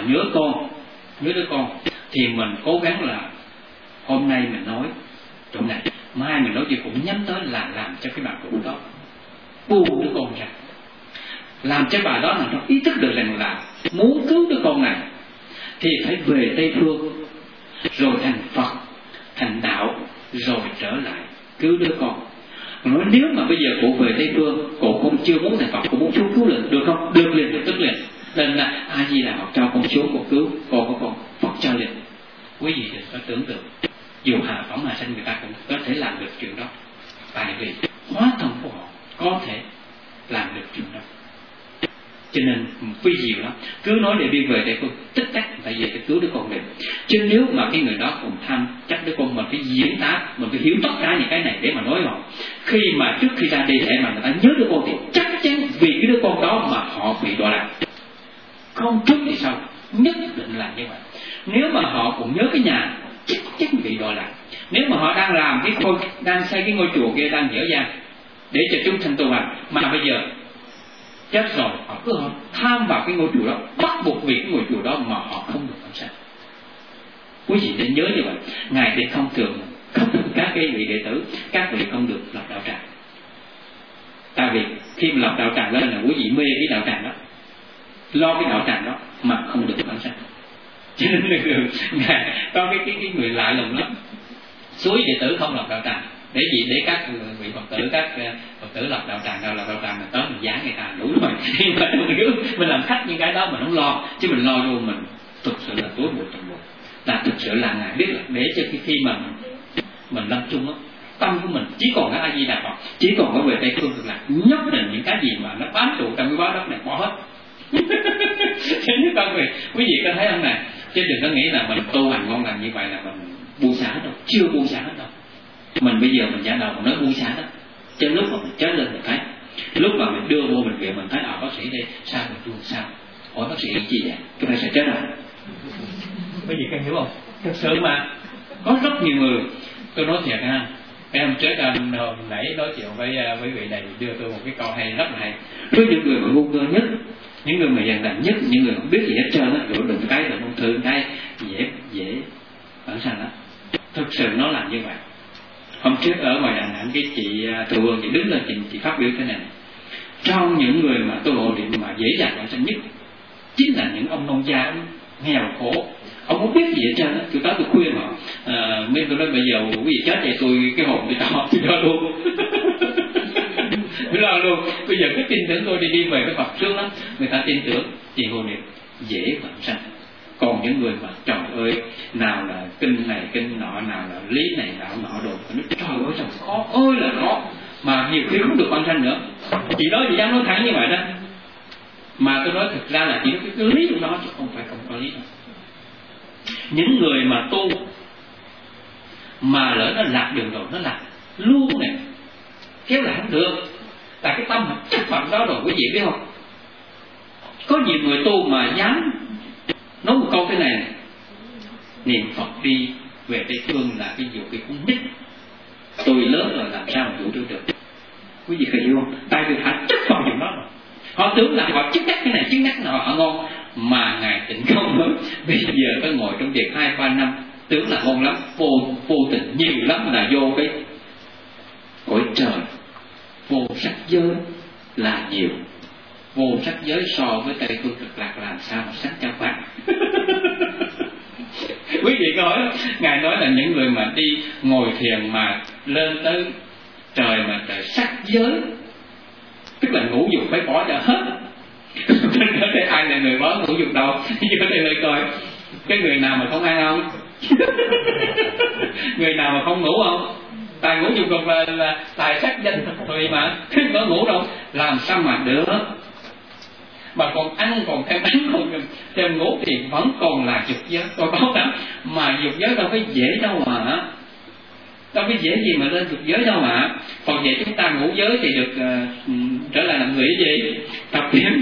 nhớ đứa con thì mình cố gắng là hôm nay mình nói chỗ này, mai mình nói gì cũng nhắm tới là làm cho cái bà cụ đó buông đứa con ra, làm cho bà đó là nó ý thức được rằng là muốn cứu đứa con này thì phải về Tây Phương rồi thành Phật, thành đạo, rồi trở lại cứu đứa con. Nói nếu mà bây giờ cụ về Tây Phương, cụ cũng chưa muốn thành Phật, cụ muốn xuống cứu liền, được không? Được liền, được tức liền. Nên là A Di Đà Phật cho con xuống, con cứu con của con, Phật cho liền. Quý vị đừng có tưởng tượng, dù hạ phẩm hạ sanh người ta cũng có thể làm được chuyện đó, tại vì hóa thân của họ có thể làm được chuyện đó. Cho nên quý diệu lắm, cứ nói để đi về đây con tích tắc tại về để cứu đứa con mình. Chứ nếu mà cái người đó cùng tham chắc đứa con mình phải diễn tác, mình phải hiểu tất cả những cái này để mà nói họ. Khi mà trước khi ra đi để mà người ta nhớ đứa con thì chắc chắn vì cái đứa con đó mà họ bị đọa lạc. Không trước thì sao? Nhất định là như vậy. Nếu mà họ cũng nhớ cái nhà chắc chắn bị đọa lạc. Nếu mà họ đang làm cái khôi, đang xây cái ngôi chùa kia đang dở dang để cho chúng sanh tu hành, mà bây giờ chết rồi họ cứ tham vào cái ngôi chùa đó, bắt buộc vì cái ngôi chùa đó mà họ không được phóng sanh. Quý vị nên nhớ như vậy. Ngài để không thường các cái vị đệ tử, các vị không được lập đạo tràng. Tại vì khi mà lập đạo tràng đó là quý vị mê cái đạo tràng đó, lo cái đạo tràng đó mà không được phóng sanh. Cho nên ngài có cái người lạ lùng lắm. Suối đệ tử không lập đạo tràng để gì? Để các vị Phật tử lập đạo tràng, lập đạo tràng mình tới mình giảng người ta đủ rồi. Mình làm khách những cái đó mình không lo, chứ mình lo vô mình thực sự là tối muộn toàn bộ. Là thực sự là ngài biết là để cho khi mà mình lâm chung á, tâm của mình chỉ còn cái A Di Đà Phật, chỉ còn có về Tây Phương Cực Lạc, nhất định những cái gì mà nó bám trụ trong cái báo đất này bỏ hết. Quý vị có thấy không này? Chứ đừng có nghĩ là mình tu hành ngon lành như vậy là mình buông xả hết đâu, chưa buông xả hết đâu. Mình bây giờ mình giả đầu mình nói buông xả đó, cho lúc mà mình chết lên mình thấy, lúc mà mình đưa vô bệnh viện mình thấy bác sĩ đây sao mình buông sao? Hỏi bác sĩ gì vậy? Chúng ta sẽ chết rồi. Quý vị có hiểu không? Thực sự mà có rất nhiều người, tôi nói thiệt ha, em trước nãy nói chuyện với vị này đưa tôi một cái câu hay rất là hay. Với những người mà ngu ngơ nhất, những người mà dằn đành nhất, những người không biết gì hết trơn á, rồi đừng cái là ung thư cái dễ bản sanh đó. Thực sự nó là như vậy. Hôm trước ở ngoài Đà Nẵng, cái chị Từ Vương chị đứng lên chị phát biểu thế này: trong những người mà tu hộ niệm mà dễ dàng bản sanh nhất chính là những ông nông gia nghèo khổ, ông không biết gì hết trơn á. Tôi tới tôi khuyên họ, nên tôi nói bây giờ quý vị chết vậy tôi cái hồn tôi cho luôn. Tôi lo luôn. Bây giờ cứ tin tưởng tôi đi về cái Phật sướng lắm, người ta tin tưởng chị hộ niệm dễ bản sanh. Còn những người mà trời ơi, nào là kinh này kinh nọ, nào là lý này nào nọ đồ, trời ơi sao khó ơi là khó, mà nhiều khi không được quan sanh nữa. Chị đó chị dám nói thẳng như vậy đó. Mà tôi nói thực ra là chỉ cái lý trong đó chứ không phải không có lý đâu. Những người mà tu mà lỡ nó lạc đường rồi, nó lạc luôn này, kéo lại không được. Tại cái tâm mà chấp phận đó rồi, quý vị biết không? Có nhiều người tu mà dám nói một câu thế này: niệm Phật đi về Tây Phương là cái điều kỳ cũng nhất. Tôi lớn rồi làm sao mà đủ được? Quý vị phải hiểu không? Tại vì họ chấp vào chuyện đó rồi. Họ tưởng là họ chứng đắc cái này chứng đắc nọ họ ngon, mà ngài Tịnh không nữa. Bây giờ có ngồi trong việc 2-3 năm tưởng là ngon lắm, vô tình nhiều lắm là vô cái cõi trời vô sắc giới là nhiều. Vô sắc giới so với Tây Phương Cực Lạc làm sao mà sắc cho bạn. Quý vị có hỏi, ngài nói là những người mà đi ngồi thiền mà lên tới trời mà trời sắc giới, tức là ngũ dục phải bỏ ra hết. Có thể ai là người bỏ ngũ dục đâu? Có thể lời coi cái người nào mà không ăn không? Người nào mà không ngủ không? Tài ngũ dục còn là tài sắc danh thôi mà, không có ngủ đâu, làm sao mà được? Mà còn ăn còn thêm ăn còn thêm ngủ thì vẫn còn là dục giới. Còn có lắm mà dục giới đâu phải dễ đâu mà, đâu phải dễ gì mà lên dục giới đâu mà. Còn vậy chúng ta ngũ giới thì được trở lại làm người gì? Tập thiền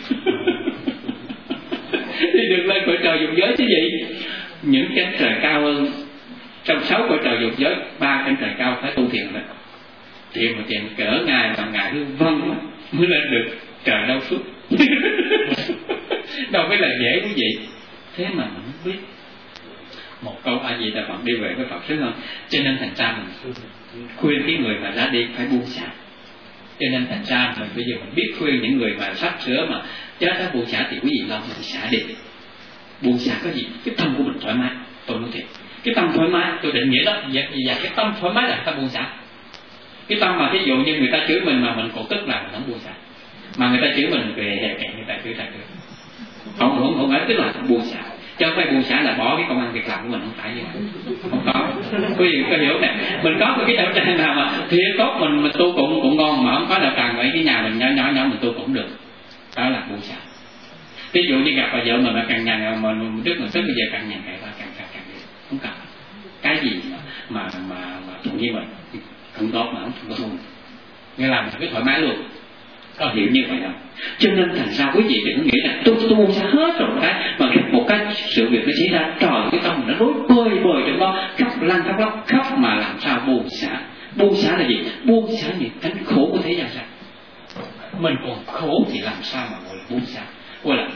thì được lên cõi trời dục giới chứ gì. Những cánh trời cao hơn, trong 6 cõi trời dục giới, 3 cánh trời cao phải tu thiền đó. Thiền mà thiền cỡ ngài mà ngài hương vân mới lên được trời đâu suốt. Đâu phải là dễ quý vị. thế mà mình không biết. Một câu A Di Đà Phật đi về với Phật sướng hơn. Cho nên thành ra mình khuyên cái người mà ra đi phải buông xả. Cho nên thành ra mình bây giờ mình biết khuyên những người mà sắp sửa mà chết đó buông xả thì quý vị lo mình xả đi. Buông xả có gì? Cái tâm của mình thoải mái. Tôi nói thiệt, cái tâm thoải mái tôi định nghĩa đó. Và cái tâm thoải mái là ta buông xả. Cái tâm mà ví dụ như người ta chửi mình mà mình còn tức là mình không buông xả. Mà người ta chửi mình về hẹn người ta chửi ta được. Không ấy, tức là buông xả. Chứ không phải buông xả là bỏ cái công ăn việc làm của mình, không phải như vậy. Không có. Quý vị có hiểu nè, mình có cái đạo tràng nào mà thiệt tốt mình tu cũng ngon, mà không có đạo tràng vậy cái nhà mình nhỏ mình tu cũng được. Đó là buông xả. Ví dụ như gặp bà vợ mình càng nhàn mà trước mình sức bây giờ càng nhàn càng không cần. Cái gì mà tự nhiên mình không tốt mà không có thu. Nghĩa là mình cái thoải mái luôn. Có hiểu như vậy không? Cho nên thành ra quý vị đừng nghĩ là tôi buông xả hết rồi cái mà một cái sự việc nó xảy ra, trời cái tâm nó rối bời trong đó, khóc lăn khóc mà làm sao buông xả? Buông xả là gì? Buông xả những cánh khổ của thế gian ra. Mình còn khổ thì làm sao mà gọi là buông xả? Gọi là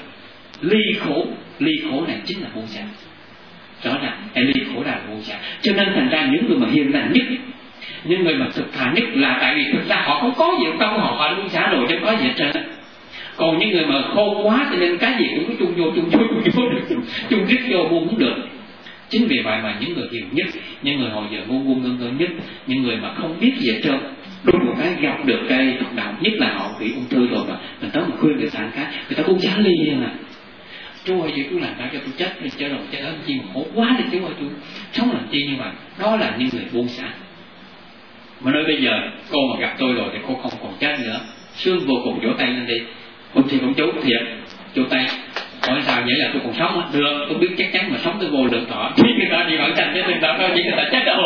ly khổ này chính là buông xả. Rõ ràng cái ly khổ là buông xả. Cho nên thành ra những người mà hiền lành nhất, những người mà thực thà nhất là tại vì thực ra họ không có gì trong họ buông xả rồi chứ có gì hết trơn. Còn những người mà khô quá cho nên cái gì cũng có chung vô được, chung rít vô buông cũng được. Chính vì vậy mà những người hiền nhất, những người hồi giờ ngu ngơ nhất, những người mà không biết gì hết trơn, đúng một cái gặp được cái Phật đạo, nhất là họ bị ung thư rồi mà mình tới mà khuyên người ta cái người ta buông xả liền à. Chú ơi chứ cứ làm sao cho tôi chết đi chứ rồi chết ơn chi mà khổ quá đi chú ơi, tôi sống làm chi như vậy. Đó là những người buông xả. Mà nói bây giờ cô mà gặp tôi rồi thì cô không còn chết nữa, sướng vô cùng, vỗ tay lên đi. Ông thì cũng chú thiệt, vỗ tay. Hỏi sao vậy là tôi còn sống á? Được, tôi biết chắc chắn mà sống tôi vô lượng thọ. Khi người ta đi bản sanh chứ người ta chỉ người ta chết đâu.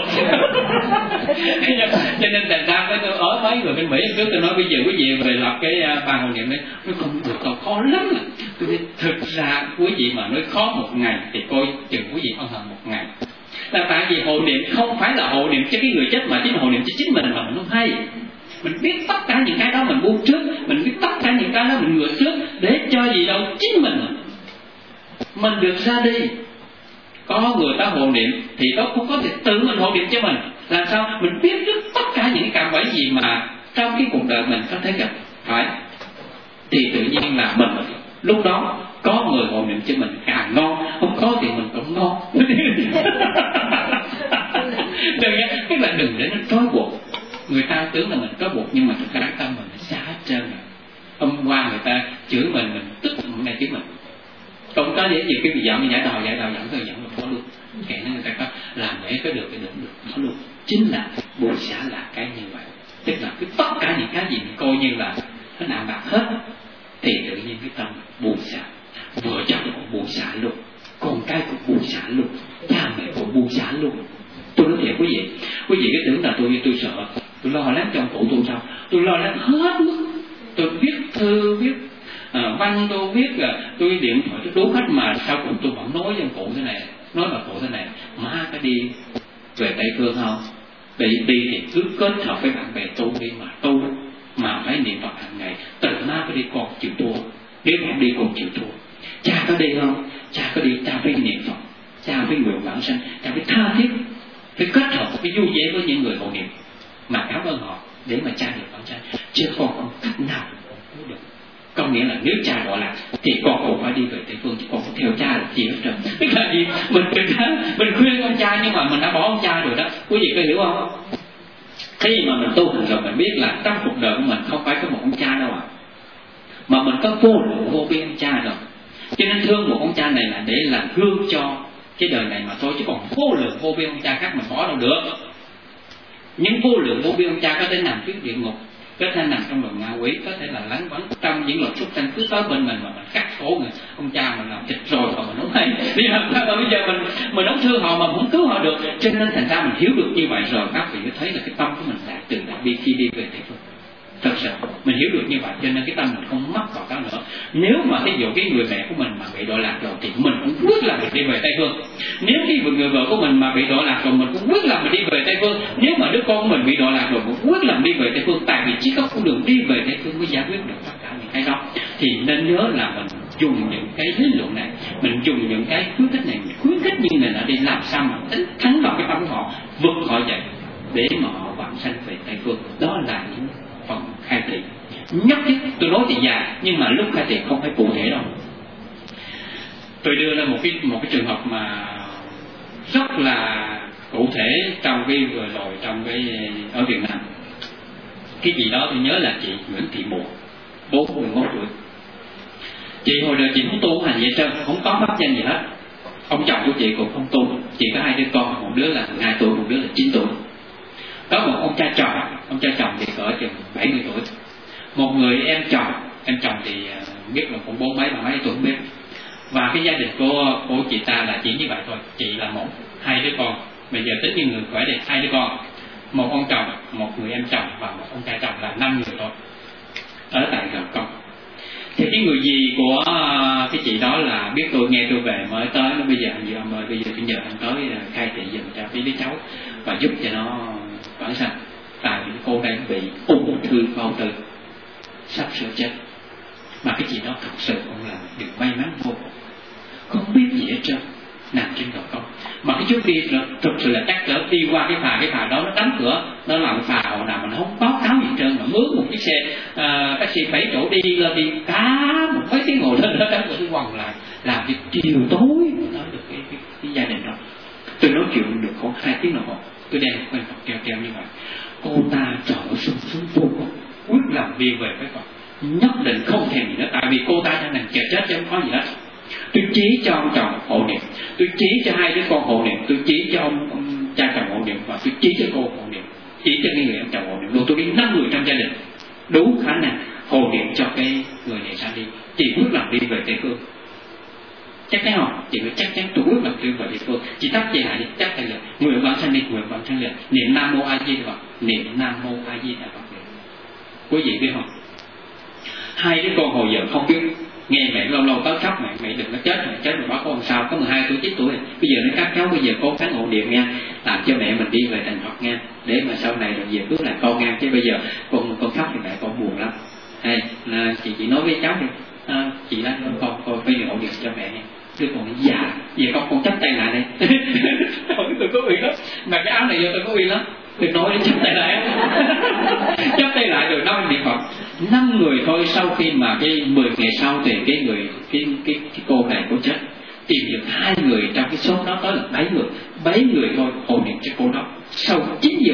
Cho nên thành ra với tôi ở mấy người bên Mỹ trước tôi nói bây giờ quý vị về lập cái ban hộ niệm đấy, nó không được, còn khó lắm. Tôi nói thực ra quý vị mà nói khó một ngày thì coi chừng quý vị ân hận một ngày. Là tại vì hộ niệm không phải là hộ niệm cho cái người chết mà chính là hộ niệm cho chính mình mà mình không hay. Mình biết tất cả những cái đó mình buông trước, mình biết tất cả những cái đó mình ngược trước, để cho gì đâu chính mình được ra đi. Có người ta hộ niệm thì đó cũng có thể tự mình hộ niệm cho mình. Làm sao mình biết trước tất cả những cạm bẫy gì mà trong cái cuộc đời mình có thể gặp phải, thì tự nhiên là mình lúc đó có người hộ niệm cho mình càng ngon, không có thì mình cũng ngon. Tức là đừng để nó trói buộc. Người ta tưởng là mình trói buộc nhưng mà thực ra tâm mình xả hết trơn rồi. Hôm qua người ta chửi mình tức ngày chửi mình. Không có để gì cái việc dạo giải đòi thôi dẫn một khó luôn. Kể nên người ta có làm để có được khó luôn. Chính là buông xả là cái như vậy. Tức là cái tất cả những cái gì mình coi như là nó nặng bạc hết thì tự nhiên cái tâm buông xả. Vợ chồng cũng buông xả luôn, con cái cũng buông xả luôn, cha mẹ cũng buông xả luôn. Tôi nói thiệt quý vị cái tưởng là tôi sợ, tôi lo lắng cho ông cụ tôi sao? Tôi lo lắng hết mức. Tôi viết thư, viết văn, tôi viết là tôi điện thoại tôi đố khách mà sao cùng tôi vẫn nói với ông cụ thế này, nói bà cụ thế này, má có đi về Tây Phương không? Đi thì cứ kết hợp với bạn bè tu đi mà tu, mà phải niệm Phật hàng ngày. Từ má có đi con chịu thua, nếu không đi con chịu thua. Cha có đi không? Cha có đi, cha phải niệm Phật, cha phải nguyện vãng sanh, cha phải tha thiết, phải kết hợp, phải vui vẻ với những người hộ niệm mà cảm ơn họ để mà cha được vãng sanh. Chứ con không cách nào được. Có nghĩa là nếu cha gọi là thì con cũng phải đi về Tây Phương, chứ con phải theo cha là gì hết trơn. Tức là gì? Mình khuyên ông cha nhưng mà mình đã bỏ ông cha rồi đó. Quý vị có hiểu không? Khi mà mình tu hành rồi mình biết là trong cuộc đời của mình không phải có một ông cha đâu mà mình có vô lượng vô biên ông cha rồi. Cho nên thương một ông cha này là để làm gương cho cái đời này mà thôi, chứ còn vô lượng vô biên ông cha khác mình bỏ đâu được. Những vô lượng vô biên ông cha có thể nằm trước địa ngục, có thể nằm trong lòng ngạ quỷ, có thể là lánh vắng trong những loài súc sanh cứ tới bên mình mà mình cắt khổ người ông cha mình làm thịt rồi mà mình không hay. Đi làm sao mà bây giờ mình không thương họ mà không cứu họ được. Cho nên thành ra mình hiểu được như vậy rồi các vị mới thấy là cái tâm của mình đạt từ đại bi khi đi về Tây Phương. Thật sự mình hiểu được như vậy cho nên cái tâm mình không mắc vào đó nữa. Nếu mà ví dụ cái người mẹ của mình mà bị đọa lạc rồi thì mình cũng quyết là mình đi về Tây Phương. Nếu cái người vợ của mình mà bị đọa lạc rồi mình cũng quyết là mình đi về Tây Phương. Nếu mà đứa con của mình bị đọa lạc rồi cũng quyết là mình đi về Tây Phương. Tại vì chỉ có con đường đi về Tây Phương mới giải quyết được tất cả những cái đó. Thì nên nhớ là mình dùng những cái lý luận này, mình dùng những cái khuyến khích này, mình khuyến khích những người nào đi làm sao mà đánh thắng vào cái tâm của họ, vượt họ dậy để mà họ vãng sanh về Tây Phương. Đó là những phần khai thị nhất thiết. Tôi nói thì dài nhưng mà lúc khai thị không phải cụ thể đâu. Tôi đưa ra một cái trường hợp mà rất là cụ thể trong cái vừa rồi, trong cái ở Việt Nam. Cái gì đó tôi nhớ là chị Nguyễn Thị Mùa, 41 tuổi. Chị hồi đời chị không tu hành vậy trơn, không có pháp danh gì hết. Ông chồng của chị cũng không tu. Chị có 2 đứa con, một đứa là 12 tuổi, một đứa là 9 tuổi. Có một ông cha chồng thì cỡ chừng 70 tuổi. Một người em chồng thì biết là cũng 40 mấy 30 tuổi không biết. Và cái gia đình của chị ta là chỉ như vậy thôi. Chị là 2 đứa con. Bây giờ tính như người khỏe thì 2 đứa con, một ông chồng, một người em chồng và một ông cha chồng là 5 người thôi, ở tại Gò Công. Thì cái người dì của cái chị đó là biết tôi, nghe tôi về mới tới, nó bây giờ anh ông ơi, bây giờ tôi nhờ anh tới khai thị giùm cho cái đứa cháu và giúp cho nó vãng sanh. Tại vì cô đang bị ung thư bao tử, sắp sửa chết. Mà cái chị đó thật sự cũng là điều may mắn vô cùng, không biết gì hết trơn, nằm trên Gò Công. Mà cái trước đi thực sự là chắc cỡ đi qua cái phà đó nó đóng cửa, nó làm phà hồi nào mình không báo cáo gì trơn, mà mướn một chiếc xe taxi 7 chỗ đi lên đi cá một mấy tiếng ngồi lên đó đóng cửa tôi quằn lại, làm cho chiều tối mới nói được cái gia đình đó. Tôi nói chuyện được khoảng 2 tiếng đồng hồ, tôi đem quen Phật treo như vậy. Cô ta trở sung sướng vô cùng, quyết lòng đi về với Phật, nhất định không thèm gì nữa. Tại vì cô ta đang nằm chờ chết chứ không có gì hết. Tôi chỉ cho ông chồng hộ niệm, tôi chỉ cho 2 đứa con hộ niệm, tôi chỉ cho ông cha chồng hộ niệm, và tôi chỉ cho cô hộ niệm, chỉ cho cái người em chồng hộ niệm. Rồi tôi biết 5 người trong gia đình đủ khả năng hộ niệm cho cái người này ra đi. Chị quyết lòng đi về Tây Phương. Chắc chắn không? Chị nói chắc chắn tôi quyết lòng đi về Tây Phương. Chị tắt dây lại đi, chắc chắn là nguyện vãng sanh đi, nguyện vãng sanh liền. Niệm Nam Mô A Di Đà Phật, niệm Nam Mô A Di Đà Phật. Quý vị biết không? 2 đứa con hồi giờ không biết, nghe mẹ lâu lâu tới khóc, mẹ đừng có chết rồi báo con sao, có 12 tuổi 9 tuổi. Bây giờ nó các cháu bây giờ cố gắng hộ niệm nha, làm cho mẹ mình đi về thành Phật nha, để mà sau này rồi về bước lại con nha. Chứ bây giờ con khóc thì mẹ con buồn lắm. Hay chị nói với cháu đi, chị nói con phải hộ niệm cho mẹ nha. Đứa con già, giờ con chấp tay lại đây. Tôi có quyền đó, mà cái áo này vô tôi có quyền lắm. Tôi nói đến chấp tay lại, chấp tay lại rồi nói niệm Phật. 5 người thôi. Sau khi mà cái 10 ngày sau thì cái cô này cô chết, tìm được 2 người trong cái số đó, tới là 7 người thôi hộ niệm cho cô đó. Sau 9 giờ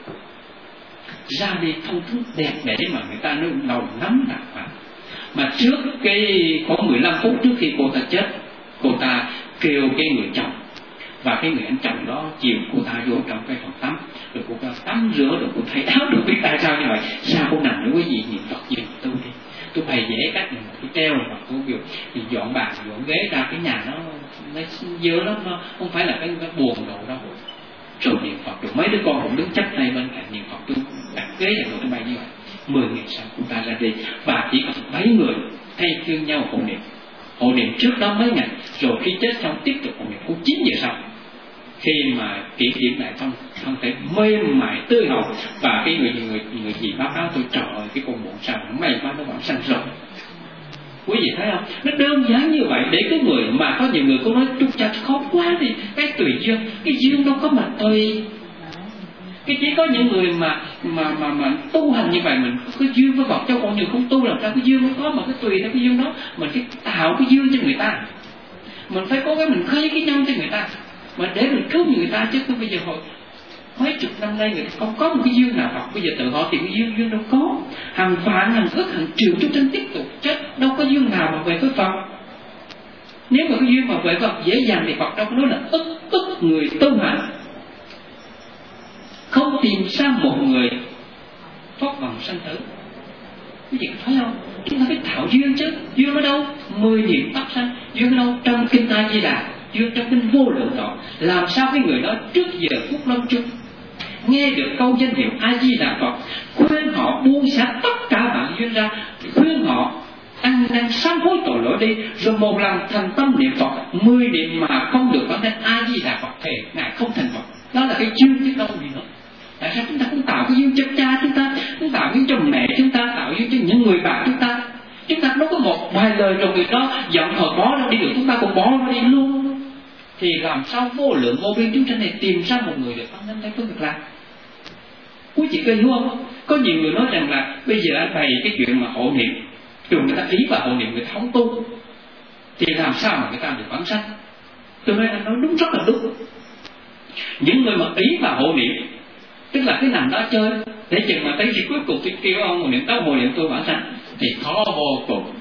ra đi thông thức đẹp để mà người ta nó đầu nắm đặt vào. Mà trước cái khoảng 15 phút trước khi cô ta chết, cô ta kêu cái người chồng và cái người anh chồng đó chiều cô ta vô trong cái phòng tắm, rồi cô ta tắm rửa, rồi cô thay áo, được biết tại sao như vậy. Sao cô nằm nữa quý vị, niệm Phật gì tôi đi, tôi bày vẽ cách một cái treo rồi cô kêu thì dọn bàn dọn ghế ra, cái nhà nó dơ lắm, nó không phải là cái buồn đồ đâu. Rồi niệm Phật, rồi mấy đứa con cũng đứng chắp tay bên cạnh niệm Phật. Tôi đặt ghế rồi tôi bày như vậy. 10 ngày sau cô ta ra đi, và chỉ còn 7 người thay phiên nhau hộ niệm. Hộ niệm trước đó mấy ngày, rồi khi chết xong tiếp tục hộ niệm. Cũng 9 giờ sau, khi mà kiểm điểm lại thân thể mềm mại tươi hồng, và cái người gì báo cáo tôi, trời ơi cái con bụng sao may quá nó vẫn sanh rồi. Quý vị thấy không? Nó đơn giản như vậy. Để cái người mà có nhiều người có nói trục chặt khó quá thì cái tùy duyên, cái duyên đâu có mà tùy. Cái chỉ có những người mà tu hành như vậy, mình có duyên với Phật, cho con người không tu làm sao cái duyên nó có, mà cái tùy theo cái duyên đó mình phải tạo cái duyên cho người ta. Mình phải cố gắng mình khơi cái nhân cho người ta, mà để mình cứu người ta. Chứ bây giờ hồi mấy chục năm nay người ta không có một cái duyên nào Phật, bây giờ tự họ tìm cái duyên đâu có. Hàng vạn, hàng ức, hàng triệu chúng sinh tiếp tục chết, đâu có duyên nào mà về với Phật. Nếu mà cái duyên mà về Phật dễ dàng thì Phật đâu có nói là ức người tu hành không tìm ra một người thoát vòng sanh tử. Quý vị thấy không? Chúng ta phải tạo duyên chứ. Duyên ở đâu? 10 niệm pháp sanh. Duyên ở đâu? Trong kinh A Di Đà, duyên trong kinh Vô Lượng Thọ. Làm sao cái người đó trước giờ phút lâm chung nghe được câu danh hiệu A Di Đà Phật, khuyên họ buông xả tất cả bạn duyên ra, khuyên họ ăn năn sám hối tội lỗi đi, rồi một lần thành tâm niệm Phật 10 niệm mà không được bản thân A Di Đà Phật thì ngài không thành Phật. Đó là cái duyên chứ đâu gì nữa. Tại sao chúng ta không tạo cái duyên cho cha chúng ta, không tạo duyên cho mẹ chúng ta, tạo duyên cho những người bạn chúng ta, Chúng ta nó có một vài lời trong việc đó giận hờn bỏ nó đi được, chúng ta cũng bỏ nó đi luôn, thì làm sao vô lượng vô biên chúng sanh này tìm ra một người được ăn năn thay phước việc làm. Quý chị có hiểu không? Có nhiều người nói rằng là bây giờ anh bày cái chuyện mà hộ niệm, dù người ta ý vào hộ niệm người ta không tu, thì làm sao mà người ta được vãng sanh? Cho nên anh nói đúng, rất là đúng. Những người mà ý vào hộ niệm, tức là cái nằm đó chơi, để chừng mà tới khi cuối cùng thì kêu ông hộ niệm tao hộ niệm tôi vãng sanh, thì khó vô cùng.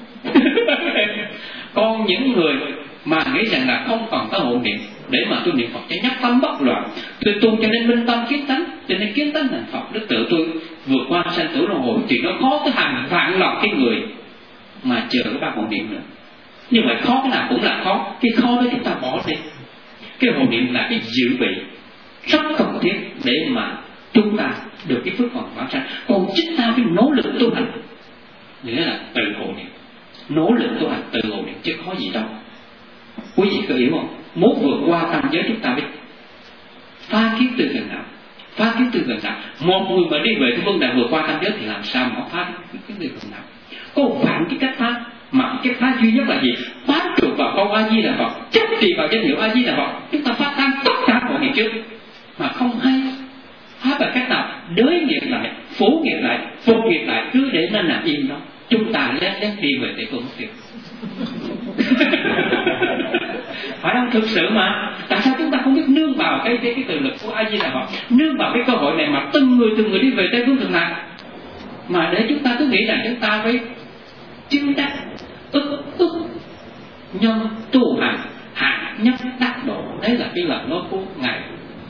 Còn những người mà nghĩ rằng là không còn có hộ niệm để mà tôi niệm Phật cho nhắc tâm bất loạn, tôi tu cho nên minh tâm kiến tánh, cho nên kiến tánh thành Phật, đức tự tôi vượt qua sanh tử luân hồi, thì nó khó tới hàng vạn lần cái người mà chờ cái ba hộ niệm nữa. Nhưng mà khó cái nào cũng là khó, cái khó đó chúng ta bỏ đi. Cái hộ niệm là cái dự bị rất cần thiết để mà chúng ta được cái phước phần vãng sanh. Còn chính ta phải nỗ lực tu hành, nghĩa là tự hộ niệm, nỗ lực tu hành tự hộ niệm chứ khó gì đâu. Quý vị có hiểu không? Muốn vượt qua tam giới chúng ta biết phá kiến từ gần nào, phá kiến từ gần nào. Một người mà đi về cái vấn đề vượt qua tam giới thì làm sao mà phá kiến từ gần nào? Có vạn cái cách phá, mà cái phá duy nhất là gì? Phá trượt vào câu A Di Đà Phật, chấp trì vào danh hiệu A Di Đà Phật. Chúng ta phá tan tất cả mọi ngày trước mà không hay. Phá bằng cách nào? Đới nghiệp lại, phủ nghiệp lại, phục nghiệp lại, cứ để nó nằm im đó. Chúng ta lén đi về Tây Phương mất tiêu. Phải không? Thực sự mà tại sao chúng ta không biết nương vào cái từ lực của A Di Đà Phật, nương vào cái cơ hội này mà từng người đi về Tây Phương Cực Lạc, mà để chúng ta cứ nghĩ rằng chúng ta phải chứng đắc ức nhân tu hành hạ nhất đắc độ. Đấy là cái lời nói của ngài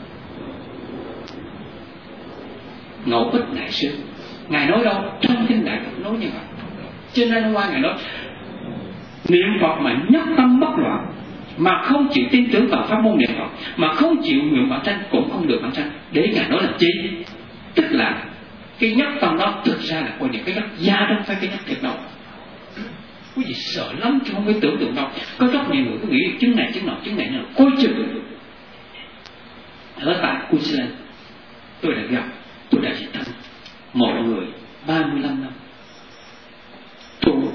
Ngẫu Ích Đại Sư. Ngài nói đâu? Trong kinh Đại Phật nói như vậy. Cho nên hôm qua ngài nói niệm Phật mà nhất tâm bất loạn, mà không chịu tin tưởng vào pháp môn niệm Phật, mà không chịu nguyện vãng sanh cũng không được vãng sanh. Để ngài nói là chi? Tức là cái nhất tâm đó thực ra là quan niệm cái nhất gia đâu phải cái nhất thiệt đâu. Quý vị sợ lắm chứ không phải tưởng tượng đâu. Có rất nhiều người cứ nghĩ chứng này nọ, coi chừng. Ở tại Queensland tôi đã gặp, tôi đã thăm một người 35 năm tu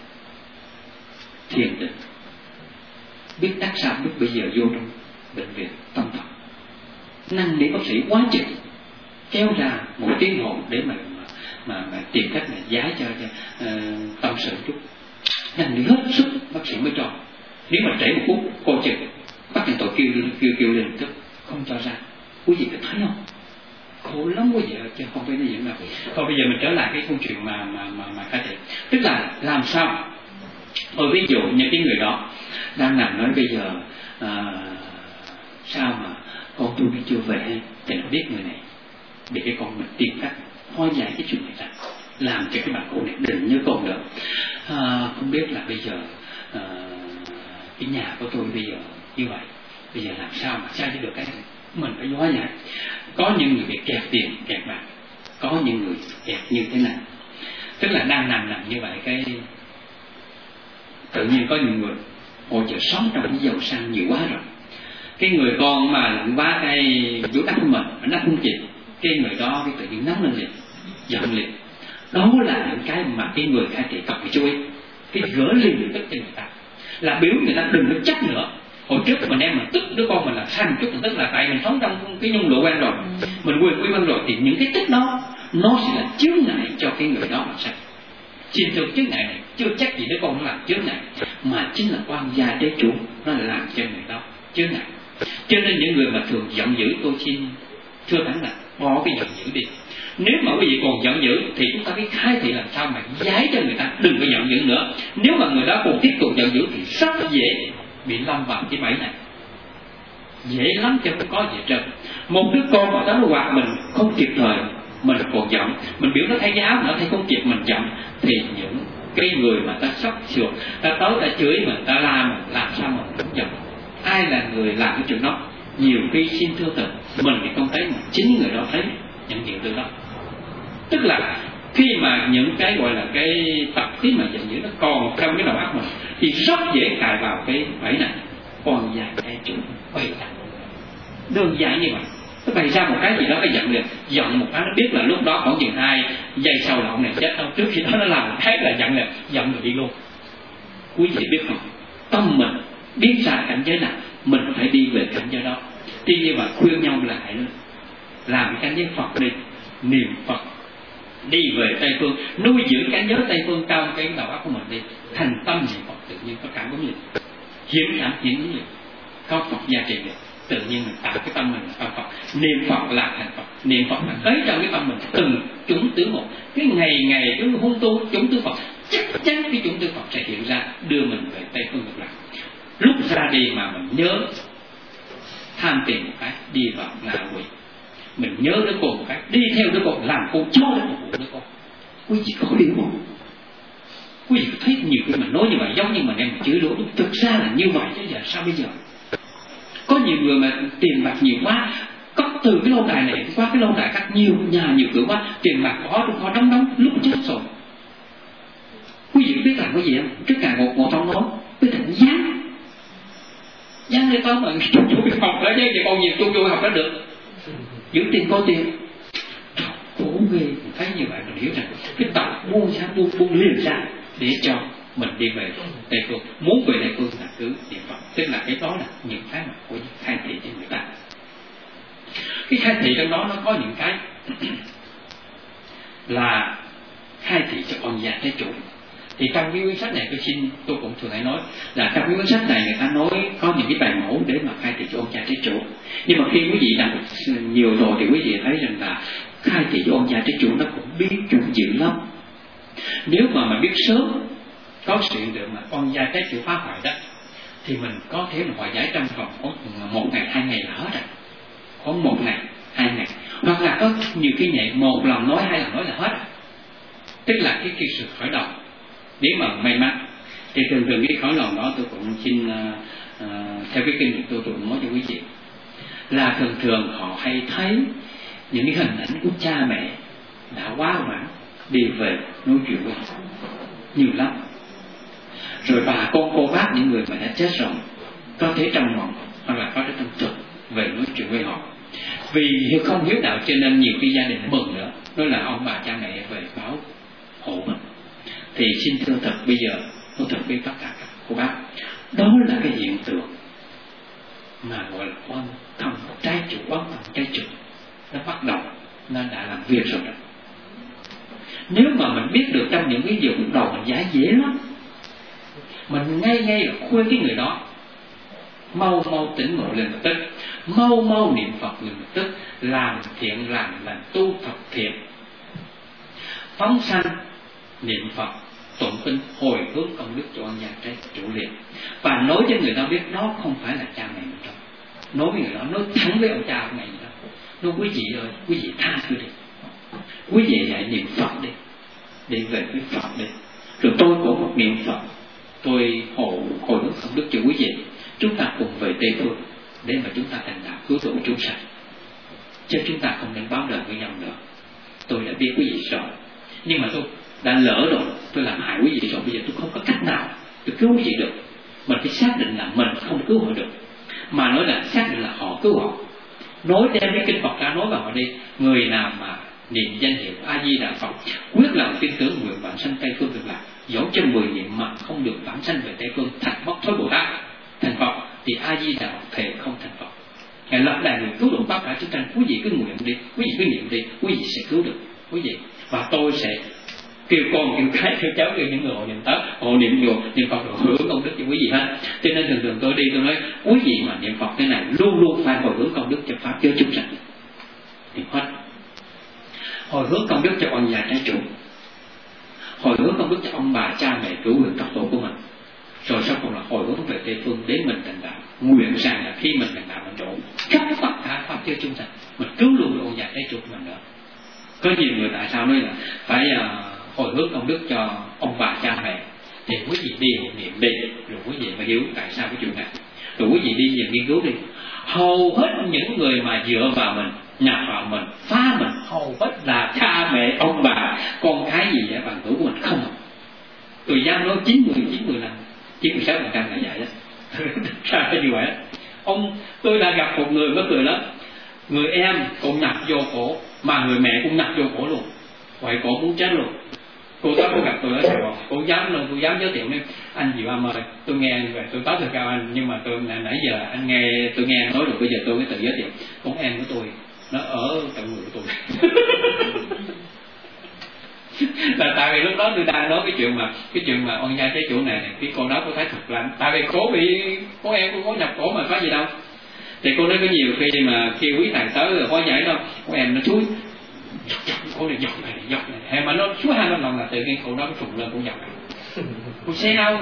thiền định, biết đắc sao, biết bây giờ vô trong bệnh viện tâm thần, năn nỉ bác sĩ quá chừng, kéo ra một tiếng hồ để mà tìm cách mà giá cho tâm sự chút, năn nỉ hết sức bác sĩ mới cho. Nếu mà trễ một phút coi chừng bác sĩ tội kêu lên tức không cho ra. Quý vị có thấy không? Khổ lắm quý vị, chứ không phải nói gì đâu. Thôi bây giờ mình trở lại cái câu chuyện mà khai thị, tức là làm sao? Ví dụ như cái người đó đang nằm nói bây giờ sao mà con tôi chưa về, thì nó biết người này để cái con mình tìm cách hóa giải cái chuyện này ra, làm cho cái bà cô này đừng nhớ con nữa. Không biết là bây giờ cái nhà của tôi bây giờ như vậy, bây giờ làm sao mà sai được cái này, mình phải hóa giải. Có những người bị kẹt tiền, kẹt bạc, có những người kẹt như thế này, tức là đang nằm như vậy, cái tự nhiên có những người hồi giờ sống trong cái giàu sang nhiều quá rồi, cái người con mà lặng quá cái vũ đắc của mình nó không kịp, cái người đó cái tự nhiên nóng lên liền, giận liền. Đó là những cái mà cái người cai trị cần phải chú ý, cái gỡ liền được tức cho người ta, là biểu người ta đừng có trách nữa. Hồi trước mình em mà tức đứa con mình là sai một chút, mình tức là tại mình sống trong cái nhung lụa quen rồi, mình quy quen rồi, thì những cái tức đó nó sẽ là chướng ngại cho cái người đó mà sai. Xin thưa, chướng ngại này chưa chắc gì đứa con nó làm chướng ngại, mà chính là quan gia đế chủ nó làm cho người đó chướng ngại. Cho nên những người mà thường giận dữ, tôi xin thưa thẳng là bỏ cái giận dữ đi. Nếu mà quý vị còn giận dữ thì chúng ta biết khai thị làm sao mà giải cho người ta đừng có giận dữ nữa. Nếu mà người đó còn tiếp tục giận dữ thì rất dễ bị lâm vào cái bẫy này, dễ lắm chứ không có gì trơn. Một đứa con mà nó quạt mình không kịp thời, mình còn giận, mình biểu nó thay cái áo nữa thay không kịp mình giận, thì những cái người mà ta sắp sửa ta tới ta chửi mình, ta la mình, làm sao mà không giận. Ai là người làm cái chuyện đó? Nhiều khi xin thưa thật, mình thì không thấy mà chính người đó thấy những hiện tượng đó. Tức là khi mà những cái gọi là cái tập khí mà giận dữ nó còn trong cái đầu óc mình thì rất dễ cài vào cái bẫy này. Còn dài cái chuyện bày đặt đơn giản như vậy. nó bày ra một cái gì đó cái giận liền, giận một cái nó biết là lúc đó khoảng chừng 2 giây sau là ông này chết đâu, trước khi đó nó làm cái là giận liền, giận rồi đi luôn. Quý vị biết không, tâm mình biết ra cảnh giới nào mình phải đi về cảnh giới đó. Tuy nhiên mà khuyên nhau lại nữa, làm cảnh giới Phật đi, niệm Phật, đi về Tây Phương, nuôi dưỡng cảnh giới Tây Phương trong cái đầu óc của mình đi, thành tâm niệm Phật tự nhiên có cảm ứng liền, hiển cảm hiển ứng liền, có Phật gia trì liền, tự nhiên mình tạo cái tâm mình là tâm Phật, niệm Phật là thành Phật, niệm Phật là tới trong cái tâm mình từng chủng tử một, cái ngày cứ hung tu chủng tử Phật, chắc chắn cái chủng tử Phật sẽ hiện ra đưa mình về Tây Phương Cực Lạc. Lúc ra đi mà mình nhớ tham tiền một cái đi vào ngạ quỷ, mình nhớ đứa con một cái đi theo đứa con làm con chó để phục vụ đứa con. Quý vị có hiểu không? Quý vị thấy nhiều khi mình nói như vậy giống như mình em chửi đổ, thực ra là như vậy chứ giờ sao bây giờ? Có nhiều người mà tiền bạc nhiều quá, có từ cái lâu đài này qua cái lâu đài khác, nhiều nhà nhiều cửa quá, tiền bạc có đóng lúc chết rồi. Quý vị biết làm cái gì không? Trước ngày một thông nói cái thằng gián người ta mà chung học đó chứ, thì còn nhiều chung học đó được, giữ tiền có tiền, khổ ghê. Thấy như vậy mình hiểu rằng cái tập buông ra, buông liền ra để cho mình đi về Tây Phương. Muốn về Tây Phương là cứ niệm Phật, tức là cái đó là những cái mà của khai thị cho người ta. Cái khai thị trong đó nó có những cái là khai thị cho con già trái chủ. Thì trong cái quyển sách này tôi cũng thường hay nói là trong cái quyển sách này người ta nói có những cái bài mẫu để mà khai thị cho ông cha trái chủ. Nhưng mà khi quý vị đọc nhiều rồi thì quý vị thấy rằng là khai thị cho ông cha trái chủ nó cũng biến chuyển dữ lắm. Nếu mà mình biết sớm có sự được mà con gia trái chủ phá hoại đó, thì mình có thể là hòa giải trong vòng khoảng 1 ngày 2 ngày là hết rồi, khoảng 1 ngày 2 ngày, hoặc là có nhiều khi nhảy 1 lần nói 2 lần nói là hết. Tức là cái sự khởi đầu. Nếu mà may mắn thì thường cái khởi đầu đó tôi cũng xin theo cái kinh nghiệm tôi cũng nói cho quý vị là thường họ hay thấy những cái hình ảnh của cha mẹ đã quá vãng đi về nói chuyện với họ nhiều lắm. Rồi bà con cô bác những người mà đã chết rồi có thể trong mộng hoặc là có thể trong thực về nói chuyện với họ. Vì không hiếu đạo cho nên nhiều khi gia đình mừng nữa, đó là ông bà cha mẹ về báo hộ mình. Thì xin thưa thật bây giờ tôi thật với tất cả các cô bác, đó là cái hiện tượng mà gọi là oan thần trái chủ, oan thần trái chủ nó bắt đầu, nó đã làm việc rồi đó. Nếu mà mình biết được trong những cái giờ lúc đầu mình giải dễ lắm, mình ngay là khuyên cái người đó mau tỉnh ngộ lên một tức, mau niệm Phật lên một tức, làm thiện làm lành tu Phật thiện, phóng sanh niệm Phật tụng kinh hồi hướng công đức cho ông già trái chủ liền, và nói cho người ta biết đó không phải là cha mẹ mình đâu. Nói với người đó, nói thẳng với ông cha ông này đó, nói quý vị ơi, quý vị tha tôi đi, quý vị dạy niệm Phật đi, đi về với Phật đi, rồi tôi cũng một niệm Phật, tôi hồi hướng công đức cho quý vị, chúng ta cùng về Tây Phương để mà chúng ta thành đạo cứu độ chúng sanh, chứ chúng ta không nên báo đời với nhau nữa. Tôi đã biết quý vị rồi, nhưng mà tôi đã lỡ rồi, tôi làm hại quý vị rồi, bây giờ tôi không có cách nào tôi cứu quý vị được. Mình phải xác định là mình không cứu họ được, mà nói là xác định là họ cứu họ. Nói đem cái kinh Phật ra nói vào họ đi, người nào mà niệm danh hiệu A Di Đà Phật, quyết lòng tin tưởng nguyện vãng sanh Tây Phương Cực Lạc, dẫu cho 10 niệm mà không được vãng sanh về Tây Phương thành Bóc Thối Bồ Tát thành Phật, thì A Di Đà Phật thề không thành Phật. Ngài lập đài người cứu độ tất cả chúng sanh, quý vị cứ nguyện đi, quý vị cứ niệm đi, quý vị sẽ cứu được quý vị. Và tôi sẽ kêu con kêu cái kêu cháu kêu những người họ niệm tới, họ niệm Phật rồi hưởng công đức cho quý vị ha. Cho nên thường tôi đi tôi nói quý vị mà niệm Phật thế này luôn luôn phải hồi hướng công đức cho pháp giới chúng sanh. Niệm hết, hồi hướng công đức cho ông già trái chủ, hồi hướng công đức cho ông bà cha mẹ cứu huyền các tổ của mình, rồi sau cùng là hồi hướng về Tây Phương để mình thành đạo. Nguyện rằng là khi mình thành đạo mình trộn khắp tất cả pháp giới chúng sanh, mình cứu luôn ông già trái chủ của mình nữa. Có nhiều người tại sao nói là phải hồi hướng công đức cho ông bà cha mẹ, thì quý vị đi niệm đi, rồi quý vị phải hiểu tại sao cái chuyện này, rồi quý vị đi về nghiên cứu đi. Hầu hết những người mà dựa vào mình, nhập vào mình, phá mình, hầu hết là cha mẹ, ông bà, con cái gì vậy bằng tuổi của mình không. Tôi dám nói 95, 96% là vậy đó. Sao như vậy đó. Tôi đã gặp một người mới cười lắm. Người em cũng nhập vô cổ, mà người mẹ cũng nhập vô cổ luôn. Vậy cổ muốn chết luôn. Cô tới cô gặp tôi ở Sài Gòn, cô dám luôn, cô dám giới thiệu với anh Diệu Âm ơi, tôi nghe về tôi tới từ cao anh, nhưng mà tôi nãy giờ anh nghe tôi nghe nói rồi, bây giờ tôi mới tự giới thiệu. Con em của tôi nó ở trong người của tôi. Là tại vì lúc đó tôi đang nói cái chuyện mà oan gia trái chủ này, cái cô đó tôi thấy thật lạnh, tại vì cổ bị cô em cô có nhập cổ mà có gì đâu. Thì cô nói có nhiều khi mà khi quý thầy tới rồi có nhảy đâu, cô em nó chúi cô này dọc này hay mà nó chúi 2 lần là tự nhiên cô đó trùng lên cô dọc này. Cô xe đâu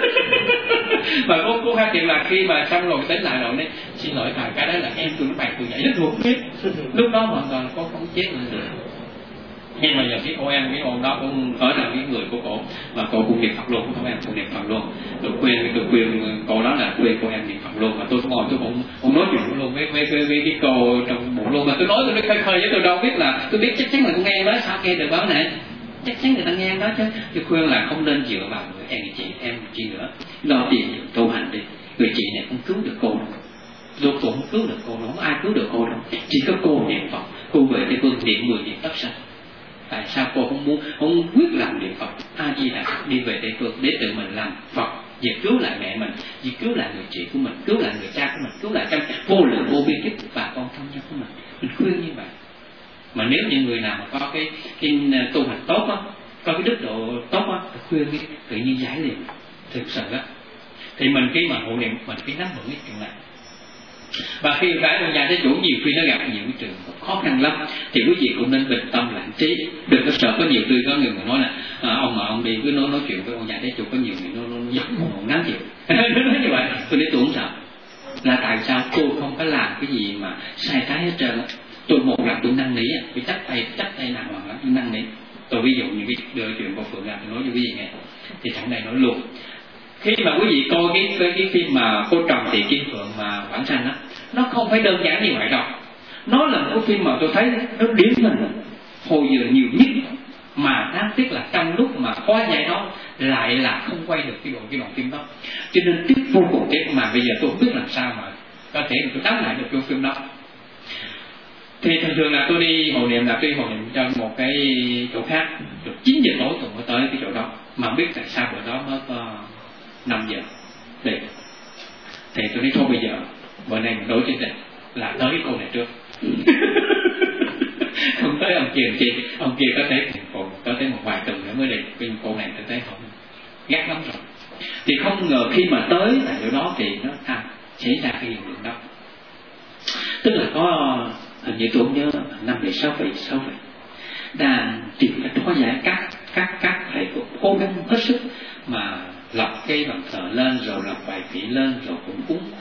mà cô phát hiện là khi mà xong rồi tính lại rồi đấy, xin lỗi thầy, cái đó là em tôi nó bày tôi nhảy rất thuộc biết. Lúc đó hoàn toàn cô không chết lên được. Nhưng mà giờ cái cô em, cái ông đó cũng ở là cái người của cổ, mà cô cũng niệm Phật luôn, cô em cũng niệm Phật luôn. Tôi khuyên cô đó là khuyên cô em niệm Phật luôn, mà tôi ngồi tôi cũng nói chuyện luôn với cái cô trong bộ luôn, mà tôi nói tôi khơi với tôi đâu biết là tôi biết chắc chắn là cô nghe đó, sao nghe được báo này, chắc chắn người ta nghe đó chứ. Tôi khuyên là không nên dựa vào người em chị nữa, lo tìm tu hành đi. Người chị này không cứu được cô đâu, tôi cũng không cứu được cô đâu, không ai cứu được cô đâu, chỉ có cô niệm Phật, cô về cái phương tiện 10 niệm tất sanh. Tại sao cô không quyết làm niệm Phật A Di Đà đi về Tây Phương để tự mình làm Phật, về cứu lại mẹ mình, về cứu lại người chị của mình, cứu lại người cha của mình, cứu lại trong vô lượng vô biên kiếp bà con thân nhân của mình khuyên như vậy. Mà nếu như người nào mà có cái tu hành tốt á, có cái đức độ tốt á, thì khuyên đi tự nhiên giải liền thực sự á. Thì mình khi mà hộ niệm mình phải nắm vững cái chuyện này. Và khi cái ông gia trái chủ nhiều khi nó gặp nhiều cái trường khó khăn lắm, thì quý vị cũng nên bình tâm lặng trí, đừng có sợ. Có nhiều khi có người nói là ông đi cứ nói chuyện với ông gia trái chủ, có nhiều người nó giật một ngắn chịu. Nó nói như vậy, tôi nói tôi không sợ. Là tại sao tôi không có làm cái gì mà sai trái hết trơn. Tôi một lần tôi năn nỉ, tôi chắc tay nặng lòng lắm, tôi năn nỉ. Tôi ví dụ như cái đưa chuyện của Phượng làm tôi nói cho quý vị nghe, thì thằng này nói luôn. Khi mà quý vị coi cái phim mà Cô Trầm Thị Kim Phượng mà Vãng Sanh á, nó không phải đơn giản như vậy đâu. Nó là một cái phim mà tôi thấy nó điển hình hồi giờ nhiều nhất, mà đáng tiếc là trong lúc mà có giải đó lại là không quay được cái đoạn phim đó, cho nên tiếc vô cùng tiếc. Mà bây giờ tôi không biết làm sao mà có thể tôi tóm lại được cái phim đó. Thì thường thường là tôi đi hộ niệm là tôi hộ niệm cho một cái chỗ khác, rồi 9 giờ tối tôi mới tới cái chỗ đó, mà biết tại sao bữa đó mới có 5 giờ đi. Thì tôi nói thôi bây giờ bữa nay mình đổi chương trình là tới cái cô này trước. Không tới ông kia có thể có tới một vài tuần nữa mới đi, nhưng cô này tôi thấy không gắt lắm rồi. Thì không ngờ khi mà tới tại chỗ đó thì nó xảy ra cái hiện tượng đó. Tức là có hình như tôi không nhớ 5 vị 6 vị đang tìm cách hóa giải, các thầy cũng cố gắng hết sức mà lập cái bàn thờ lên, rồi lập bài vị lên, rồi cũng cúng